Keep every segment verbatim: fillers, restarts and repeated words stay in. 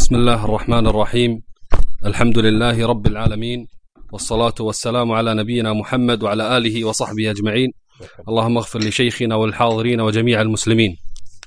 بسم الله الرحمن الرحيم. الحمد لله رب العالمين، والصلاة والسلام على نبينا محمد وعلى آله وصحبه أجمعين. اللهم اغفر لشيخنا والحاضرين وجميع المسلمين.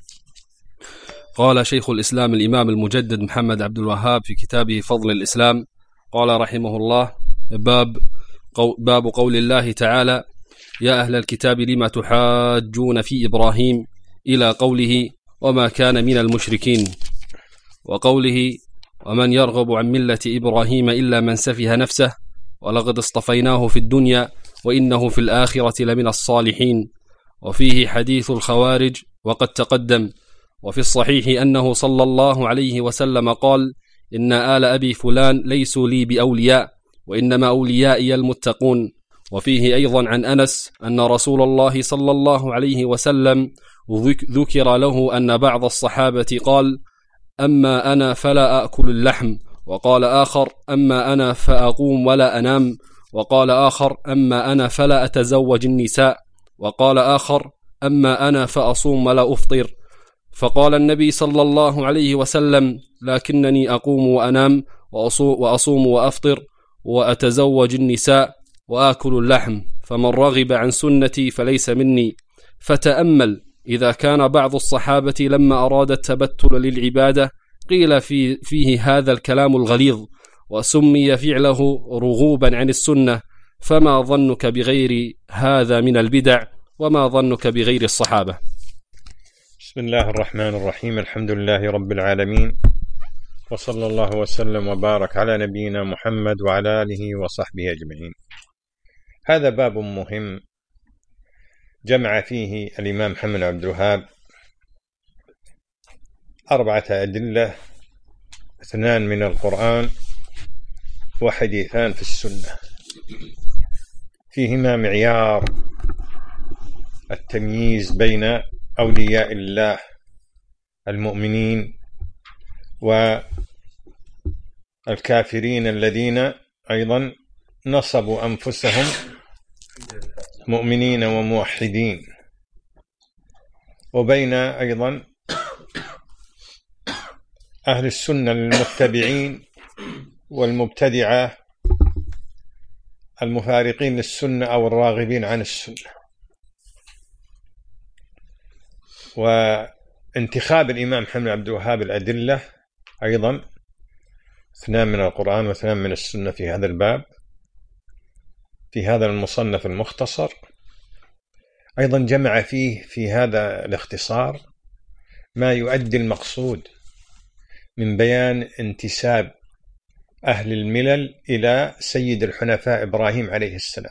قال شيخ الإسلام الإمام المجدد محمد عبد الوهاب في كتابه فضل الإسلام، قال رحمه الله: باب باب قول الله تعالى: يا أهل الكتاب لما تحاجون في إبراهيم، إلى قوله: وما كان من المشركين، وقوله: ومن يرغب عن ملة إبراهيم إلا من سفه نفسه ولقد اصطفيناه في الدنيا وإنه في الآخرة لمن الصالحين. وفيه حديث الخوارج وقد تقدم. وفي الصحيح أنه صلى الله عليه وسلم قال: إن آل أبي فلان ليسوا لي بأولياء، وإنما أوليائي المتقون. وفيه أيضا عن أنس أن رسول الله صلى الله عليه وسلم ذكر له أن بعض الصحابة قال: أما أنا فلا أأكل اللحم، وقال آخر: أما أنا فأقوم ولا أنام، وقال آخر: أما أنا فلا أتزوج النساء، وقال آخر: أما أنا فأصوم ولا أفطر. فقال النبي صلى الله عليه وسلم: لكنني أقوم وأنام وأصوم وأفطر وأتزوج النساء وآكل اللحم، فمن رغب عن سنتي فليس مني. فتأمل، إذا كان بعض الصحابة لما أراد التبتل للعبادة قيل في فيه هذا الكلام الغليظ، وسمي فعله رغوبا عن السنة، فما ظنك بغير هذا من البدع، وما ظنك بغير الصحابة؟ بسم الله الرحمن الرحيم. الحمد لله رب العالمين، وصلى الله وسلم وبارك على نبينا محمد وعلى آله وصحبه أجمعين. هذا باب مهم جمع فيه الإمام محمد عبد الوهاب أربعة أدلة: اثنان من القرآن وحديثان في السنة، فيهما معيار التمييز بين أولياء الله المؤمنين والكافرين الذين أيضا نصبوا أنفسهم مؤمنين وموحدين، وبين أيضا أهل السنة المتبعين والمبتدعة المفارقين للسنة أو الراغبين عن السنة. وانتخاب الإمام محمد عبد الوهاب الأدلة أيضا اثنان من القرآن واثنان من السنة في هذا الباب، في هذا المصنف المختصر، أيضا جمع فيه في هذا الاختصار ما يؤدي المقصود من بيان انتساب أهل الملل إلى سيد الحنفاء إبراهيم عليه السلام،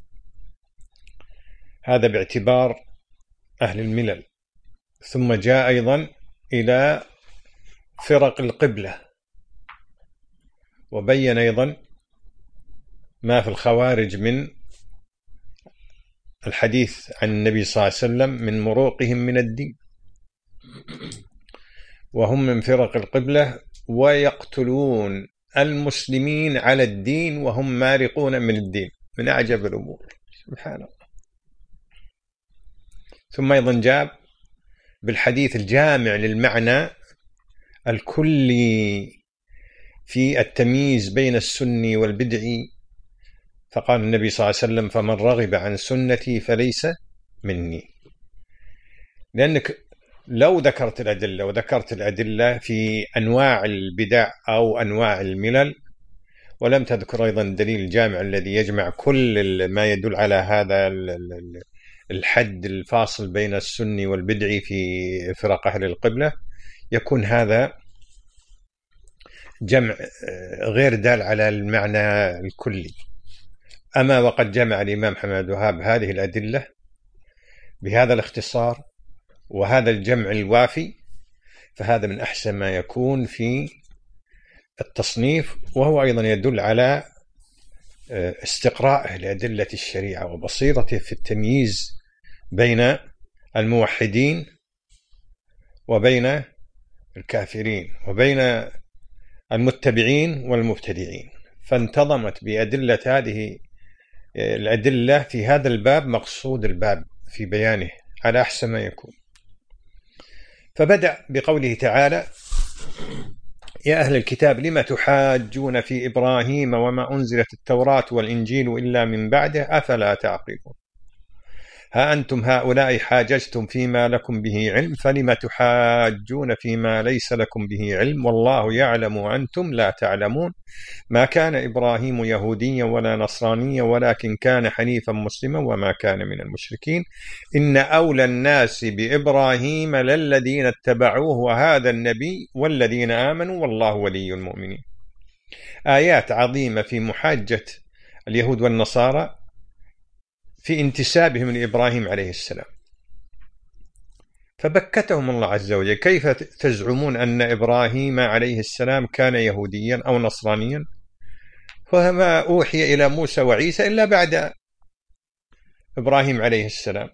هذا باعتبار أهل الملل. ثم جاء أيضا إلى فرق القبلة، وبين أيضا ما في الخوارج من الحديث عن النبي صلى الله عليه وسلم من مروقهم من الدين، وهم من فرق القبلة ويقتلون المسلمين على الدين وهم مارقون من الدين، من أعجب الأمور، سبحان الله. ثم أيضا جاب بالحديث الجامع للمعنى الكلي في التمييز بين السني والبدعي، فقال النبي صلى الله عليه وسلم: فمن رغب عن سنتي فليس مني. لأنك لو ذكرت الأدلة وذكرت الأدلة في أنواع البدع أو أنواع الملل، ولم تذكر أيضا الدليل الجامع الذي يجمع كل ما يدل على هذا الحد الفاصل بين السني والبدعي في فرق أهل القبلة، يكون هذا جمع غير دال على المعنى الكلي. أما وقد جمع الإمام محمد عبد الوهاب هذه الأدلة بهذا الاختصار وهذا الجمع الوافي، فهذا من أحسن ما يكون في التصنيف، وهو أيضا يدل على استقراءه لأدلة الشريعة وبصيرته في التمييز بين الموحدين وبين الكافرين وبين المتبعين والمبتدعين. فانتظمت بأدلة هذه الأدلة في هذا الباب مقصود الباب في بيانه على أحسن ما يكون. فبدأ بقوله تعالى: يا أهل الكتاب لم تحاجون في إبراهيم وما أنزلت التوراة والإنجيل إلا من بعده أفلا تعقلون ها أنتم هؤلاء حاججتم فيما لكم به علم فلم تحاجون فيما ليس لكم به علم والله يعلم وأنتم لا تعلمون ما كان إبراهيم يهوديا ولا نصرانيا ولكن كان حنيفا مسلما وما كان من المشركين إن أولى الناس بإبراهيم للذين اتبعوه وهذا النبي والذين آمنوا والله ولي المؤمنين. آيات عظيمة في محاجة اليهود والنصارى في انتسابهم لإبراهيم عليه السلام، فبكتهم الله عز وجل. كيف تزعمون أن إبراهيم عليه السلام كان يهوديا أو نصرانيا فما أوحي إلى موسى وعيسى إلا بعد إبراهيم عليه السلام؟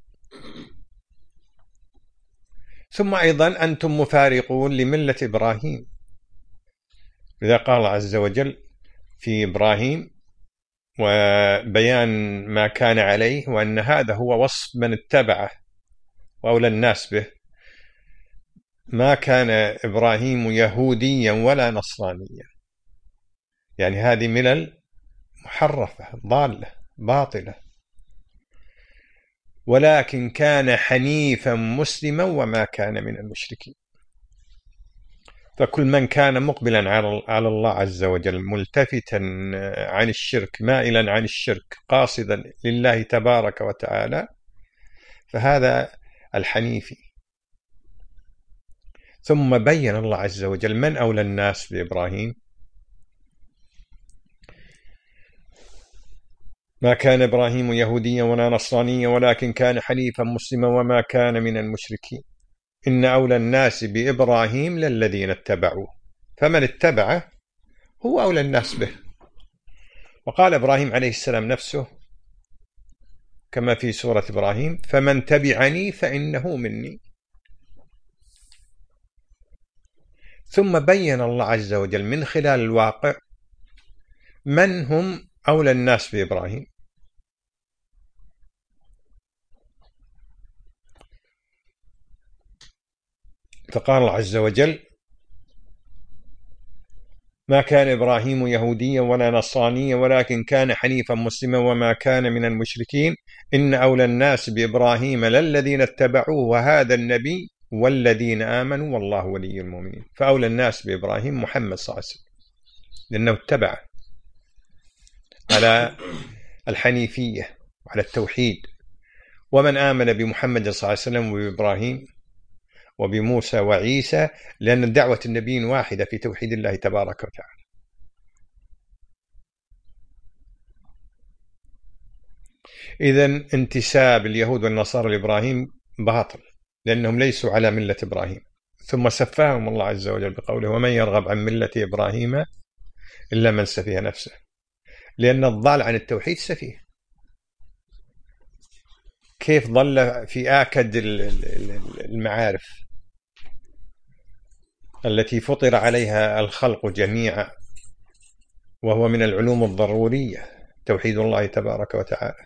ثم أيضا أنتم مفارقون لملة إبراهيم، إذا قال الله عز وجل في إبراهيم وبيان ما كان عليه وأن هذا هو وصف من اتبعه وأولى الناس به، ما كان إبراهيم يهوديا ولا نصرانيا، يعني هذه ملل محرفة ضالة باطلة، ولكن كان حنيفا مسلما وما كان من المشركين. فكل من كان مقبلا على الله عز وجل ملتفتا عن الشرك مائلا عن الشرك قاصدا لله تبارك وتعالى فهذا الحنيفي. ثم بين الله عز وجل من أولى الناس بإبراهيم: ما كان إبراهيم يهوديا ولا نصرانيا ولكن كان حنيفا مسلما وما كان من المشركين إن أولى الناس بإبراهيم للذين اتبعوه، فمن اتبعه هو أولى الناس به. وقال إبراهيم عليه السلام نفسه كما في سورة إبراهيم: فمن تبعني فإنه مني. ثم بين الله عز وجل من خلال الواقع من هم أولى الناس بإبراهيم. فقال الله عز وجل: ما كان إبراهيم يهوديا ولا نصرانيا ولكن كان حنيفا مسلما وما كان من المشركين إن أولى الناس بإبراهيم للذين اتبعوه وهذا النبي والذين آمنوا والله ولي المؤمنين. فأولى الناس بإبراهيم محمد صلى الله عليه وسلم لأنه اتبع على الحنيفية وعلى التوحيد. ومن آمن بمحمد صلى الله عليه وسلم وبإبراهيم وبموسى وعيسى لأن دعوة النبيين واحدة في توحيد الله تبارك وتعالى. إذن انتساب اليهود والنصارى لإبراهيم باطل لأنهم ليسوا على ملة إبراهيم. ثم سفاهم الله عز وجل بقوله: ومن يرغب عن ملة إبراهيم إلا من سفيه نفسه، لأن الضال عن التوحيد سفيه. كيف ضل في آكد المعارف التي فطر عليها الخلق جميعا وهو من العلوم الضرورية توحيد الله تبارك وتعالى.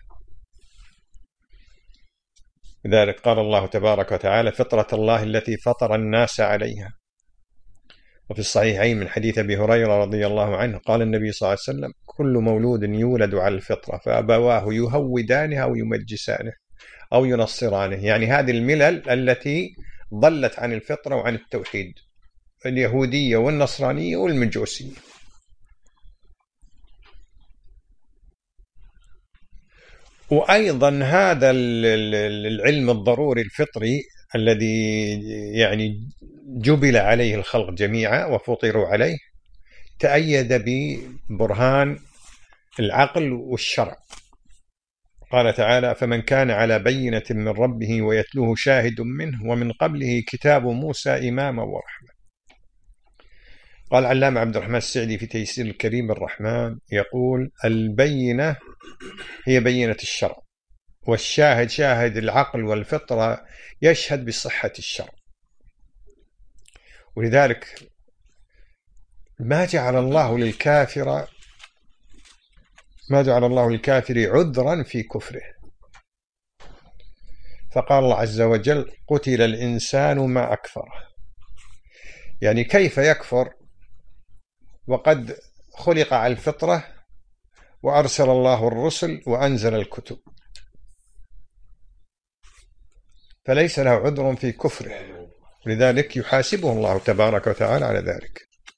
لذلك قال الله تبارك وتعالى: فطرة الله التي فطر الناس عليها. وفي الصحيحين من حديث أبي هريرة رضي الله عنه قال النبي صلى الله عليه وسلم: كل مولود يولد على الفطرة فأبواه يهودانه أو يمجسانه أو ينصرانه. يعني هذه الملل التي ضلت عن الفطرة وعن التوحيد، اليهودية والنصرانية والمجوسية. وأيضا هذا العلم الضروري الفطري الذي يعني جبل عليه الخلق جميعا وفطروا عليه تأيد ببرهان العقل والشرع. قال تعالى: فمن كان على بينة من ربه ويتلوه شاهد منه ومن قبله كتاب موسى إماما ورحمة. قال علامة عبد الرحمن السعدي في تيسير الكريم الرحمن يقول: البينة هي بينة الشرع، والشاهد شاهد العقل والفطرة يشهد بصحة الشرع. ولذلك ما جعل الله للكافر ما جعل الله للكافر عذرا في كفره. فقال الله عز وجل: قتل الإنسان ما أكفره. يعني كيف يكفر وقد خلق على الفطرة وأرسل الله الرسل وأنزل الكتب، فليس له عذر في كفره، لذلك يحاسبه الله تبارك وتعالى على ذلك.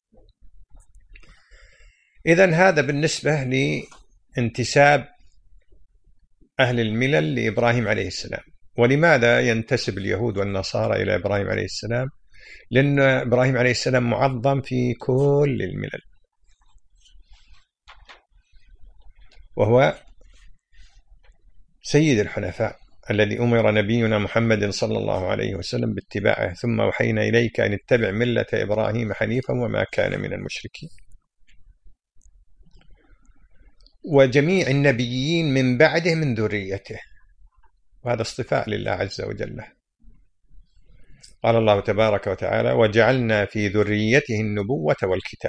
إذن هذا بالنسبة لانتساب أهل الملل لإبراهيم عليه السلام. ولماذا ينتسب اليهود والنصارى إلى إبراهيم عليه السلام؟ لأن إبراهيم عليه السلام معظم في كل الملل، وهو سيد الحنفاء الذي أمر نبينا محمد صلى الله عليه وسلم باتباعه، ثم أوحينا إليك أن اتبع ملة إبراهيم حنيفا وما كان من المشركين. وجميع النبيين من بعده من ذريته، وهذا اصطفاء لله عز وجل. قال الله تبارك وتعالى: وجعلنا في ذريته النبوة والكتاب.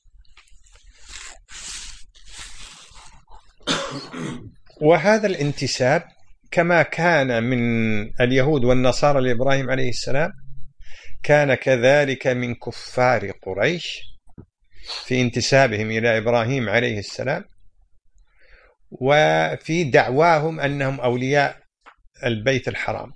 وهذا الانتساب كما كان من اليهود والنصارى لإبراهيم عليه السلام، كان كذلك من كفار قريش في انتسابهم إلى إبراهيم عليه السلام، وفي دعواهم أنهم أولياء البيت الحرام.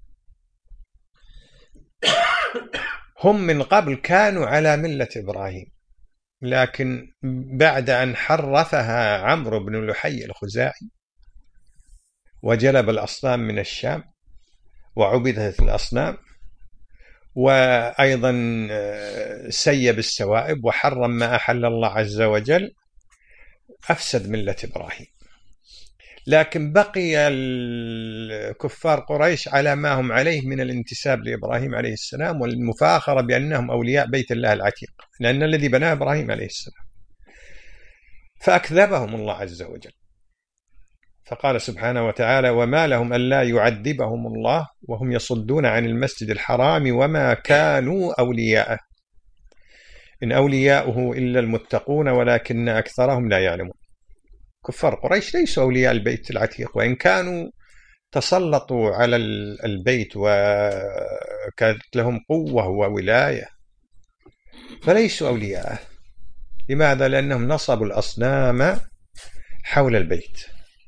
هم من قبل كانوا على ملة إبراهيم، لكن بعد أن حرفها عمرو بن لحي الخزاعي وجلب الأصنام من الشام وعبدت الأصنام، وأيضا سيب السوائب وحرم ما أحل الله عز وجل، أفسد ملة إبراهيم. لكن بقي الكفار قريش على ما هم عليه من الانتساب لإبراهيم عليه السلام والمفاخرة بأنهم أولياء بيت الله العتيق، لأن الذي بناه إبراهيم عليه السلام. فأكذبهم الله عز وجل، فقال سبحانه وتعالى: وما لهم ألا يعذبهم الله وهم يصدون عن المسجد الحرام وما كانوا أولياءه إن أولياؤه إلا المتقون ولكن أكثرهم لا يعلمون. كفار قريش ليسوا أولياء البيت العتيق، وإن كانوا تسلطوا على البيت وكانت لهم قوة وولاية، فليسوا أولياءه. لماذا؟ لأنهم نصبوا الأصنام حول البيت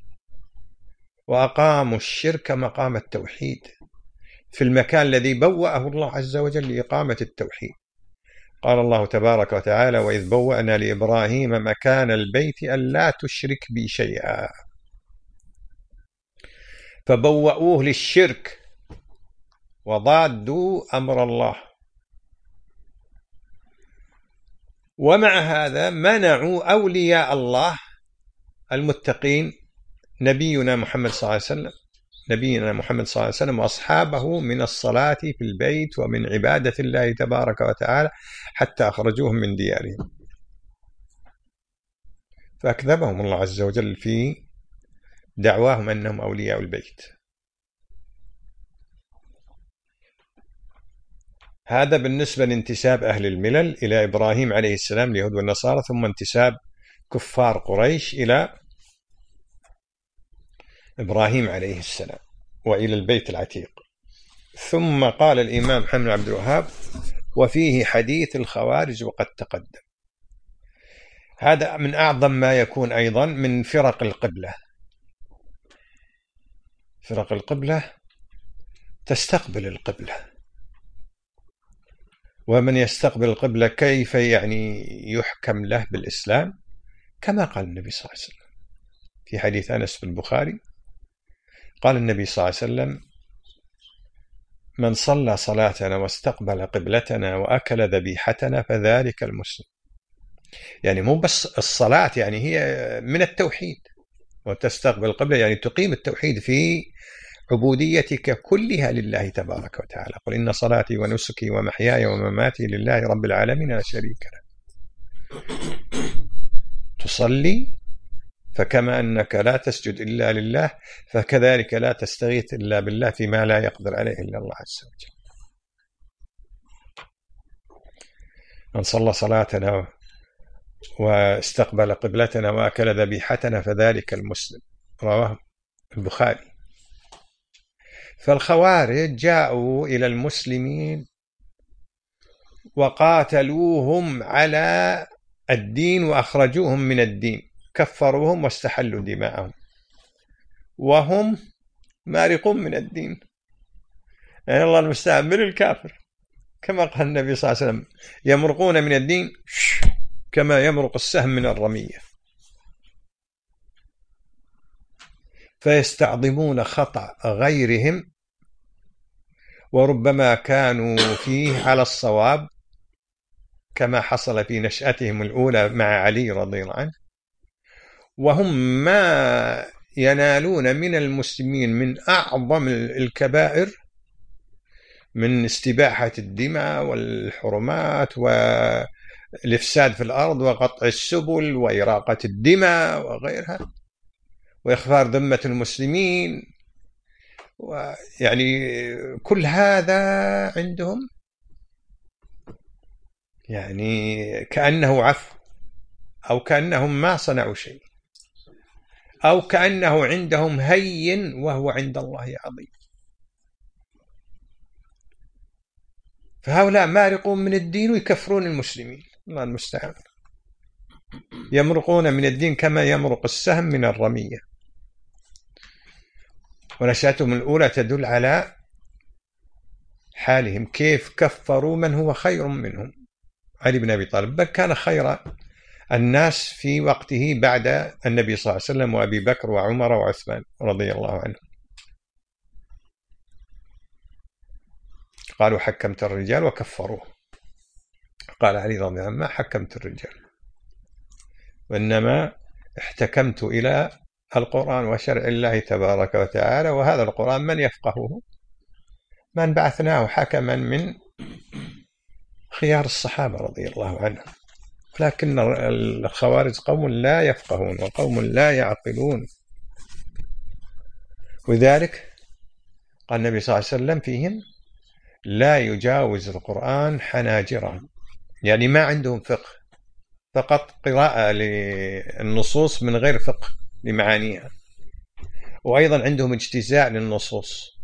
وأقاموا الشرك مقام التوحيد في المكان الذي بوأه الله عز وجل لإقامة التوحيد. قال الله تبارك وتعالى: وإذ بوأنا لإبراهيم مكان البيت ألا تشرك بي شيئا. فبوأوه للشرك وضادوا أمر الله، ومع هذا منعوا أولياء الله المتقين نبينا محمد صلى الله عليه وسلم نبينا محمد صلى الله عليه وسلم وأصحابه من الصلاة في البيت ومن عبادة الله تبارك وتعالى حتى أخرجوهم من ديارهم. فأكذبهم الله عز وجل في دعواهم أنهم أولياء البيت. هذا بالنسبة لانتساب أهل الملل إلى إبراهيم عليه السلام اليهود والنصارى، ثم انتساب كفار قريش إلى إبراهيم عليه السلام وإلى البيت العتيق. ثم قال الإمام محمد عبد الوهاب: وفيه حديث الخوارج وقد تقدم. هذا من أعظم ما يكون أيضا من فرق القبلة. فرق القبلة تستقبل القبلة، ومن يستقبل القبلة كيف يعني يحكم له بالإسلام؟ كما قال النبي صلى الله عليه وسلم في حديث أنس في البخاري، قال النبي صلى الله عليه وسلم: من صلى صلاتنا واستقبل قبلتنا وأكل ذبيحتنا فذلك المسلم. يعني مو بس الصلاة، يعني هي من التوحيد، وتستقبل القبلة يعني تقيم التوحيد في عبوديتك كلها لله تبارك وتعالى. قل إن صلاتي ونسكي ومحياي ومماتي لله رب العالمين لا شريك له. تصلي فكما أنك لا تسجد إلا لله فكذلك لا تستغيث إلا بالله فيما لا يقدر عليه إلا الله عز وجل. من صلى صلاتنا واستقبل قبلتنا وأكل ذبيحتنا فذلك المسلم، رواه البخاري. فالخوارج جاءوا إلى المسلمين وقاتلوهم على الدين وأخرجوهم من الدين، كفروهم واستحلوا دماءهم، وهم مارقون من الدين. يعني الله المستعان من الكافر، كما قال النبي صلى الله عليه وسلم: يمرقون من الدين كما يمرق السهم من الرمية. فيستعظمون خطأ غيرهم، وربما كانوا فيه على الصواب، كما حصل في نشأتهم الأولى مع علي رضي الله عنه، وهم ما ينالون من المسلمين من أعظم الكبائر من استباحة الدماء والحرمات والإفساد في الأرض وقطع السبل وإراقة الدماء وغيرها وإخفار ذمة المسلمين، ويعني كل هذا عندهم يعني كأنه عفو، أو كأنهم ما صنعوا شيء، أو كأنه عندهم هين وهو عند الله عظيم. فهؤلاء مارقون من الدين ويكفرون المسلمين، الله المستعان. يمرقون من الدين كما يمرق السهم من الرمية. ونشأتهم الأولى تدل على حالهم، كيف كفروا من هو خير منهم، علي بن أبي طالب، بل كان خير الناس في وقته بعد النبي صلى الله عليه وسلم وأبي بكر وعمر وعثمان رضي الله عنهم. قالوا حكمت الرجال وكفروه. قال علي رضي الله عنه: ما حكمت الرجال، وإنما احتكمت إلى القرآن وشرع الله تبارك وتعالى، وهذا القرآن من يفقهه؟ من بعثناه حكما من خيار الصحابة رضي الله عنهم. لكن الخوارج قوم لا يفقهون وقوم لا يعقلون، وذلك قال النبي صلى الله عليه وسلم فيهم: لا يجاوز القرآن حناجرهم، يعني ما عندهم فقه، فقط قراءة للنصوص من غير فقه لمعانيها، وأيضا عندهم اجتزاء للنصوص.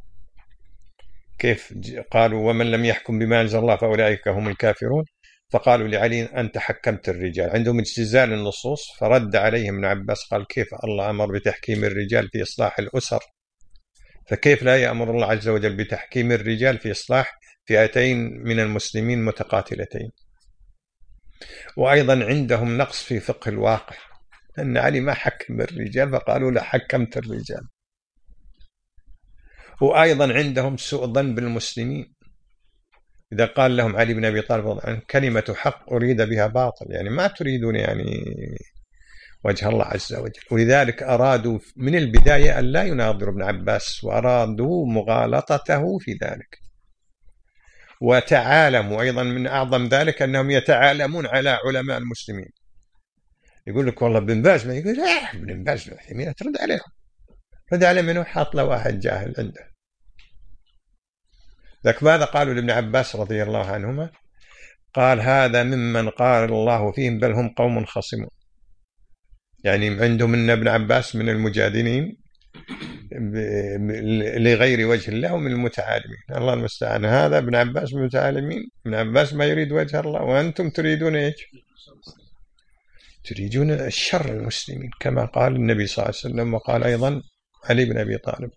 كيف قالوا: ومن لم يحكم بما أنزل الله فأولئك هم الكافرون، فقالوا لعلي: أنت حكمت الرجال. عندهم اجتزاء للنصوص، فرد عليهم ابن عباس قال: كيف الله أمر بتحكيم الرجال في إصلاح الأسر، فكيف لا يأمر الله عز وجل بتحكيم الرجال في إصلاح فئتين من المسلمين متقاتلتين؟ وأيضا عندهم نقص في فقه الواقع، أن علي ما حكم الرجال فقالوا له حكمت الرجال. وأيضا عندهم سوء ظن بالمسلمين، إذا قال لهم علي بن أبي طالب عن كلمة حق أريد بها باطل، يعني ما تريدون يعني وجه الله عز وجل. ولذلك أرادوا من البداية أن لا يناظروا ابن عباس، وأرادوا مغالطته في ذلك، وتعالموا. أيضا من أعظم ذلك أنهم يتعالمون على علماء المسلمين. يقول لك والله بن باز، ما يقول لا بن باز يمين، ترد عليهم، رد عليه منه حاط له واحد جاهل عنده. ذاك ماذا قالوا لابن عباس رضي الله عنهما؟ قال: هذا ممن قال الله فيهم بل هم قوم خصمون. يعني عندهم ان ابن عباس من المجادلين لغير وجه الله ومن المتعالمين، الله المستعان. هذا ابن عباس من المتعالمين، ابن عباس ما يريد وجه الله، وأنتم تريدون ايش؟ تريدون الشر المسلمين، كما قال النبي صلى الله عليه وسلم، وقال أيضا علي بن أبي طالب.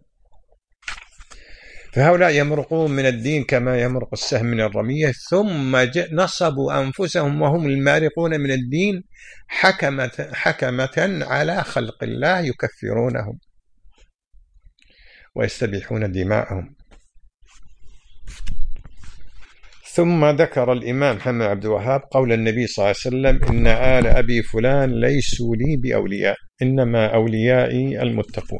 فهؤلاء يمرقون من الدين كما يمرق السهم من الرمية، ثم نصبوا أنفسهم وهم المارقون من الدين حكمة, حكمة على خلق الله، يكفرونهم ويستبيحون دماءهم. ثم ذكر الإمام محمد عبد الوهاب قول النبي صلى الله عليه وسلم: إن آل أبي فلان ليسوا لي بأولياء، إنما أوليائي المتقون.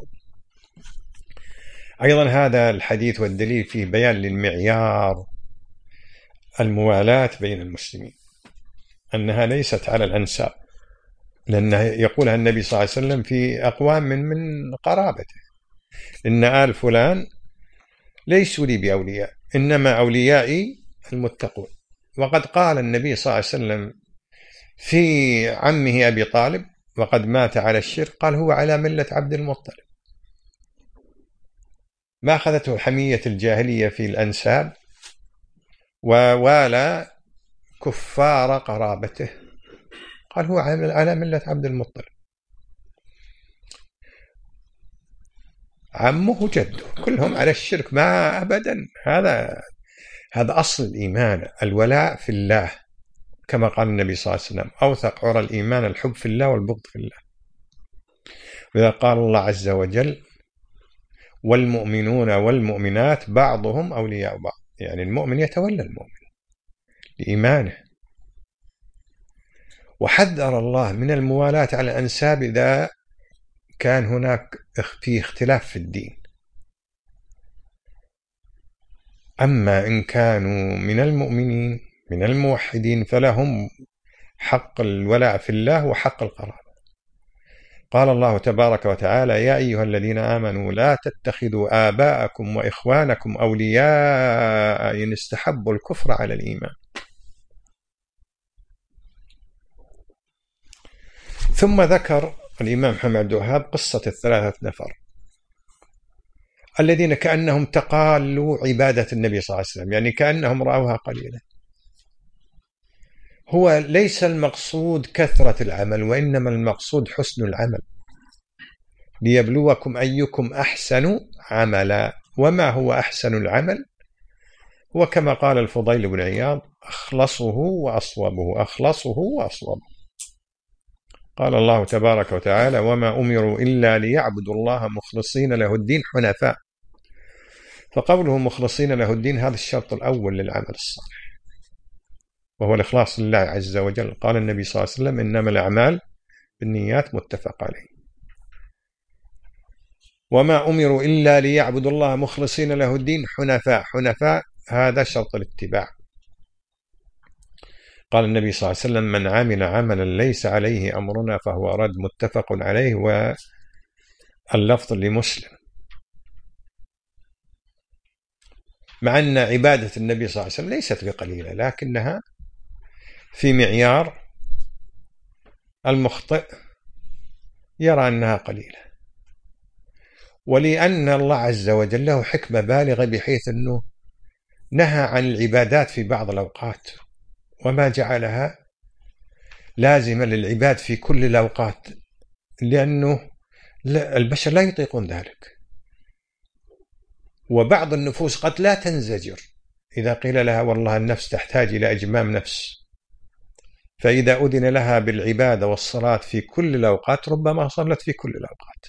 أيضا هذا الحديث والدليل فيه بيان للمعيار الموالاة بين المسلمين، أنها ليست على الأنساب، لأنه يقولها النبي صلى الله عليه وسلم في أقوام من, من قرابته: إن آل فلان ليسوا لي بأولياء، إنما أوليائي المتقون. وقد قال النبي صلى الله عليه وسلم في عمه أبي طالب وقد مات على الشرك، قال: هو على ملة عبد المطلب. ما أخذته حمية الجاهلية في الأنساب، ووالى كفار قرابته قال هو على ملة عبد المطلب، عمه جده كلهم على الشرك، ما أبدا. هذا هذا أصل الإيمان، الولاء في الله، كما قال النبي صلى الله عليه وسلم: أوثق عرى الإيمان الحب في الله والبغض في الله. وإذا قال الله عز وجل: والمؤمنون والمؤمنات بعضهم أولياء بعض، يعني المؤمن يتولى المؤمن لإيمانه. وحذر الله من الموالاة على الأنساب إذا كان هناك في اختلاف في الدين. أما إن كانوا من المؤمنين من الموحدين فلهم حق الولاء في الله وحق القرابة. قال الله تبارك وتعالى: يا أيها الذين آمنوا لا تتخذوا آباءكم وإخوانكم أولياء إن استحبوا الكفر على الإيمان. ثم ذكر الإمام محمد عبد الوهاب قصة الثلاثة نفر الذين كأنهم تقالوا عبادة النبي صلى الله عليه وسلم، يعني كأنهم رأوها قليلا. هو ليس المقصود كثرة العمل، وإنما المقصود حسن العمل، ليبلوكم أيكم أحسن عملا. وما هو أحسن العمل؟ هو كما قال الفضيل بن عياض: أخلصه وأصوبه، أخلصه وأصوبه. قال الله تبارك وتعالى: وما أمروا إلا ليعبدوا الله مخلصين له الدين حنفاء. فقوله مخلصين له الدين هذا الشرط الأول للعمل الصالح، وهو الإخلاص لله عز وجل. قال النبي صلى الله عليه وسلم: إنما الأعمال بالنيات، متفق عليه. وما أمروا إلا ليعبدوا الله مخلصين له الدين حنفاء، حنفاء هذا شرط الاتباع. قال النبي صلى الله عليه وسلم: من عمل عملا ليس عليه أمرنا فهو رد، متفق عليه، واللفظ لمسلم. مع أن عبادة النبي صلى الله عليه وسلم ليست بقليلة، لكنها في معيار المخطئ يرى أنها قليلة، ولأن الله عز وجل له حكمة بالغة بحيث أنه نهى عن العبادات في بعض الأوقات، وما جعلها لازمة للعباد في كل الأوقات، لأنه البشر لا يطيقون ذلك. وبعض النفوس قد لا تنزجر إذا قيل لها والله النفس تحتاج إلى إجمام نفس، فإذا أذن لها بالعبادة والصلاة في كل الأوقات ربما صلت في كل الأوقات،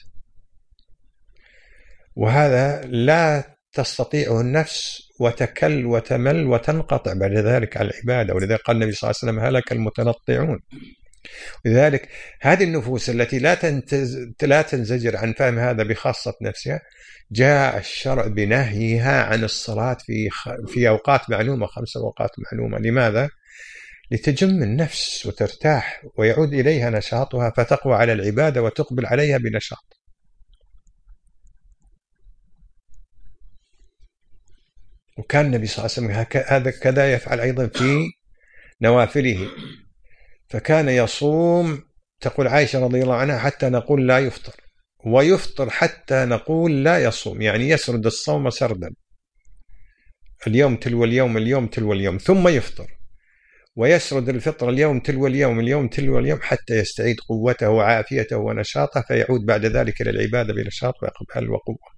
وهذا لا تستطيعه النفس، وتكل وتمل وتنقطع بعد ذلك على العبادة. ولذلك قال النبي صلى الله عليه وسلم: هلك المتنطعون. لذلك هذه النفوس التي لا لا تنزجر عن فهم هذا بخاصة نفسها، جاء الشرع بنهيها عن الصلاة في في أوقات معلومة، خمس أوقات معلومة. لماذا؟ لتجم النفس وترتاح ويعود إليها نشاطها، فتقوى على العبادة وتقبل عليها بنشاط. وكان النبي صلى الله عليه وسلم هذا كذا يفعل أيضا في نوافله، فكان يصوم، تقول عائشة رضي الله عنها، حتى نقول لا يفطر، ويفطر حتى نقول لا يصوم، يعني يسرد الصوم سردا، اليوم تلو اليوم اليوم تلو اليوم، ثم يفطر، ويسرد الفطر اليوم تلو اليوم اليوم تلو اليوم، حتى يستعيد قوته وعافيته ونشاطه، فيعود بعد ذلك إلى العبادة بنشاط وإقبال وقوة.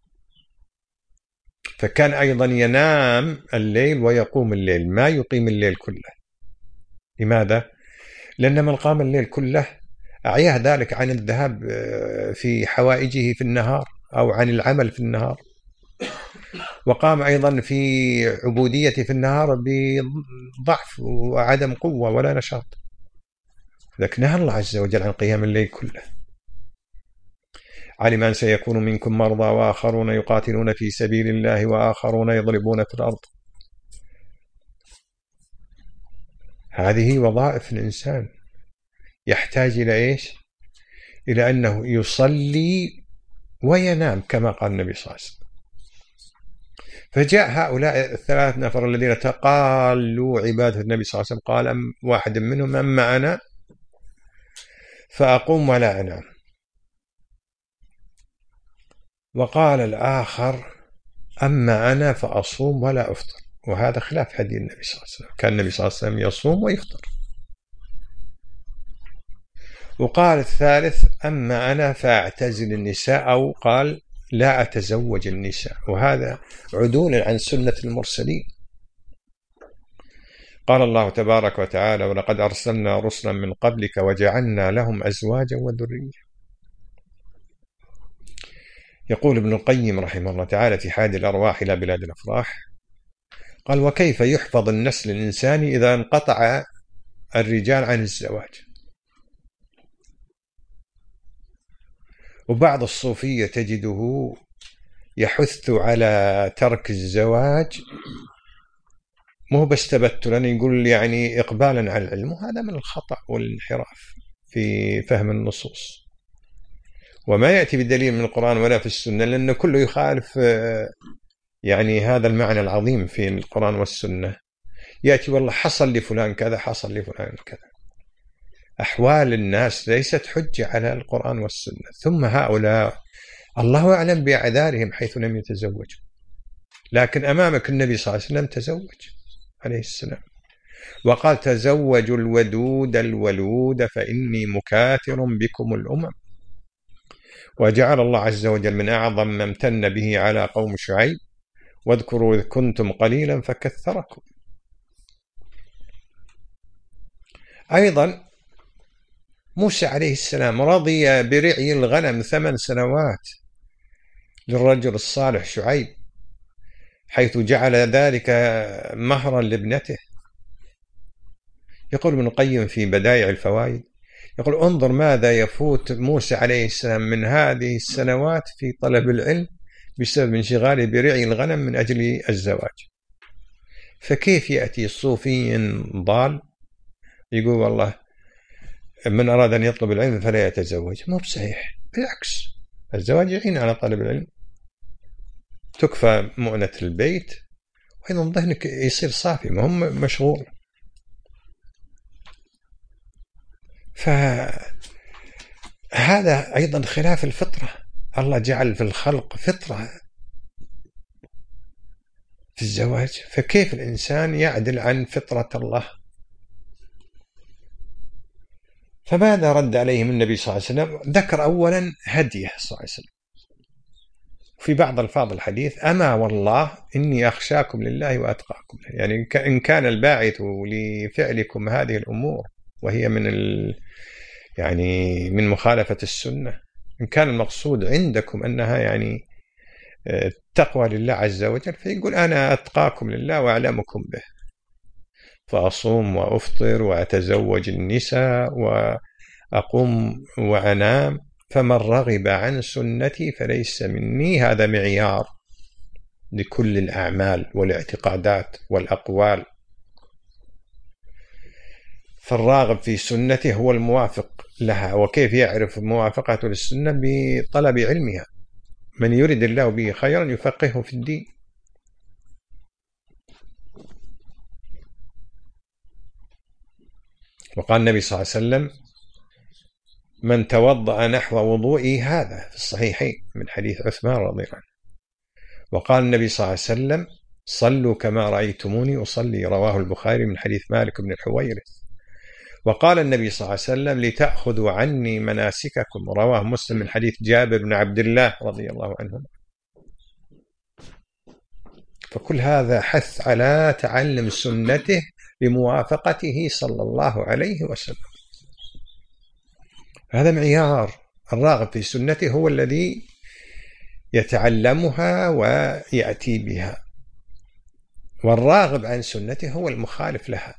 فكان أيضا ينام الليل ويقوم الليل، ما يقيم الليل كله. لماذا؟ لأن من قام الليل كله أعياه ذلك عن الذهاب في حوائجه في النهار أو عن العمل في النهار، وقام أيضا في عبوديته في النهار بضعف وعدم قوة ولا نشاط. لكن نهى الله عز وجل عن قيام الليل كله. علم أن سيكون منكم مرضى وآخرون يقاتلون في سبيل الله وآخرون يضربون في الأرض. هذه وظائف الإنسان، يحتاج إلى إيش؟ إلى أنه يصلي وينام كما قال النبي صلى الله عليه وسلم. فجاء هؤلاء الثلاث نفر الذين تقالوا عبادة النبي صلى الله عليه وسلم، قال واحد منهم: أما أنا فأقوم ولا أنام. وقال الآخر: أما أنا فأصوم ولا أفطر. وهذا خلاف هدي النبي صلى الله عليه وسلم، كان النبي صلى الله عليه وسلم يصوم ويفطر. وقال الثالث أما أنا فأعتزل النساء، أو قال لا أتزوج النساء، وهذا عدول عن سنة المرسلين. قال الله تبارك وتعالى ولقد أرسلنا رسلا من قبلك وجعلنا لهم أزواجا وذرية. يقول ابن القيم رحمه الله تعالى في حاد الأرواح إلى بلاد الأفراح، قال وكيف يحفظ النسل الإنساني إذا انقطع الرجال عن الزواج؟ وبعض الصوفية تجده يحث على ترك الزواج، مو بس تبتلا، يقول يعني إقبالا على العلم، وهذا من الخطأ والانحراف في فهم النصوص، وما يأتي بدليل من القرآن ولا في السنة، لأنه كله يخالف يعني هذا المعنى العظيم في القرآن والسنة. يأتي والله حصل لفلان كذا، حصل لفلان كذا. أحوال الناس ليست حجة على القرآن والسنة. ثم هؤلاء الله أعلم بأعذارهم حيث لم يتزوجوا، لكن أمامك النبي صلى الله عليه وسلم تزوج عليه السلام، وقال تزوجوا الودود الولود فإني مكاثر بكم الأمم. وجعل الله عز وجل من أعظم ما امتن به على قوم شعيب واذكروا إذ كنتم قليلا فكثركم. أيضا موسى عليه السلام رضي برعي الغنم ثمان سنوات للرجل الصالح شعيب، حيث جعل ذلك مهرا لابنته. يقول ابن القيم في بدائع الفوائد، يقول انظر ماذا يفوت موسى عليه السلام من هذه السنوات في طلب العلم بسبب انشغاله برعي الغنم من أجل الزواج. فكيف يأتي الصوفي ضال يقول والله من أراد أن يطلب العلم فلا يتزوج؟ مو بصحيح، بالعكس، الزواج يعين على طلب العلم، تكفى مؤنة البيت، وأيضا ذهنك يصير صافي، ما هم مشغول. فهذا أيضا خلاف الفطرة. الله جعل في الخلق فطرة في الزواج، فكيف الإنسان يعدل عن فطرة الله؟ فماذا رد عليهم النبي صلى الله عليه وسلم؟ ذكر أولا هديه صلى الله عليه وسلم، في بعض الفاظ الحديث أما والله إني أخشاكم لله وأتقاكم له، يعني إن كان الباعث لفعلكم هذه الأمور وهي من ال يعني من مخالفة السنة، إن كان المقصود عندكم أنها يعني التقوى لله عز وجل، فيقول أنا أتقاكم لله وأعلمكم به، فأصوم وأفطر وأتزوج النساء وأقوم وأنام، فمن رغب عن سنتي فليس مني. هذا معيار لكل الأعمال والاعتقادات والأقوال. فالراغب في سنته هو الموافق لها. وكيف يعرف موافقته للسنة؟ بطلب علمها. من يريد الله به خيرا يفقهه في الدين. وقال النبي صلى الله عليه وسلم من توضأ نحو وضوئي هذا، في الصحيحين من حديث عثمان رضي الله عنه. وقال النبي صلى الله عليه وسلم صلوا كما رأيتموني أصلي، رواه البخاري من حديث مالك بن الحويرث. وقال النبي صلى الله عليه وسلم لتأخذوا عني مناسككم، رواه مسلم من حديث جابر بن عبد الله رضي الله عنه. فكل هذا حث على تعلم سنته لموافقته صلى الله عليه وسلم. هذا معيار. الراغب في سنته هو الذي يتعلمها ويأتي بها، والراغب عن سنته هو المخالف لها.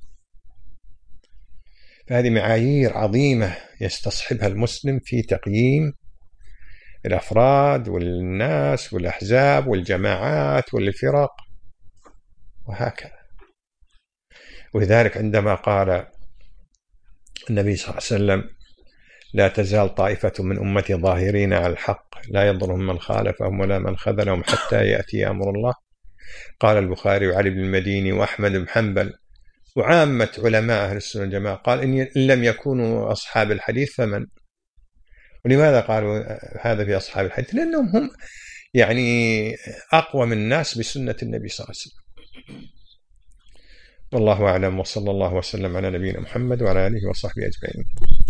فهذه معايير عظيمة يستصحبها المسلم في تقييم الأفراد والناس والأحزاب والجماعات والفرق وهكذا. ولذلك عندما قال النبي صلى الله عليه وسلم لا تزال طائفة من أمتي ظاهرين على الحق لا يضرهم من خالفهم ولا من خذلهم حتى يأتي أمر الله، قال البخاري وعلي بن المديني وأحمد بن حنبل وعامة علماء أهل السنة والجماعة قال إن لم يكونوا أصحاب الحديث فمن؟ ولماذا قالوا هذا في أصحاب الحديث؟ لأنهم هم يعني أقوى من الناس بسنة النبي صلى الله عليه وسلم. والله أعلم، وصلى الله وسلم على نبينا محمد وعلى آله وصحبه أجمعين.